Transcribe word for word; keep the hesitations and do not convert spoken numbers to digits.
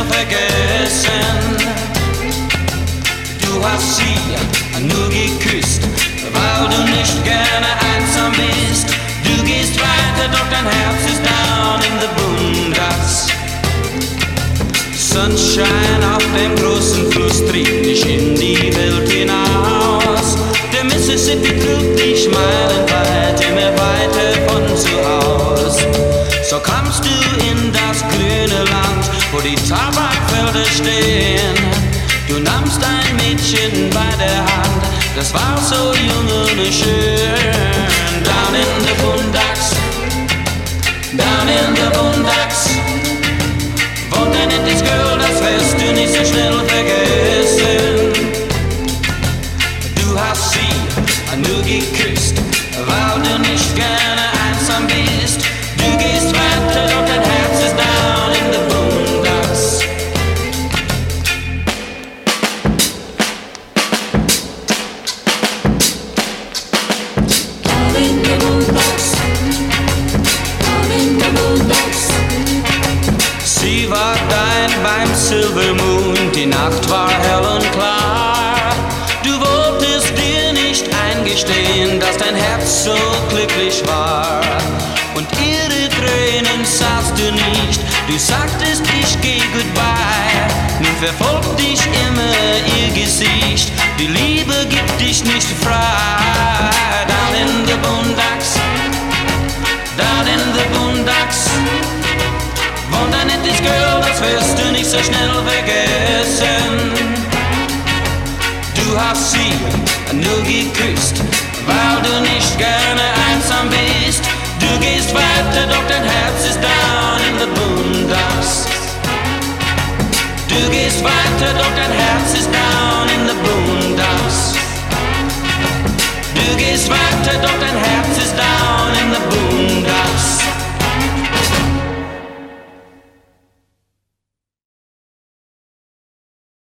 vergessen. Du hast sie nur geküsst, weil du nicht gerne einsam bist. Du gehst weiter, doch dein Herz ist down in the boondocks. Sunshine auf dem großen Fluss trieb dich in die Welt hinaus. Der Mississippi trug dich meilenweit, immer weiter von zu Haus. So kommst du in das grüne Land, wo die Tabakfelder stehen. Du nahmst ein Mädchen bei der Hand, das war so jung und schön. Down in the boondocks, down in the boondocks. Wohnt ein nettes Girl, das wirst du nicht so schnell vergessen. Du hast sie nur geküsst, weil du nicht gerne einsam bist. Du gehst weiter, doch dein Herz ist down in the boondocks. Down in the boondocks, down in the boondocks. Sie war dein beim Silver Moon, die Nacht war hell und klar. Du wolltest dir nicht eingestehen, dass dein Herz so glücklich war. Und ihre Tränen sahst du nicht, du sagtest, ich geh goodbye. Nun verfolgt dich immer ihr Gesicht, die Liebe gibt dich nicht frei. Down in the boondocks, down in the boondocks. Wohnt ein nettes Girl, das wirst du nicht so schnell vergessen. Du hast sie nur geküsst, weil du nicht gerne einsam bist. Du gehst weiter, doch dein Herz ist down in the boondocks. Du gehst weiter, doch dein Herz ist down in the boondocks. Du gehst weiter, doch dein Herz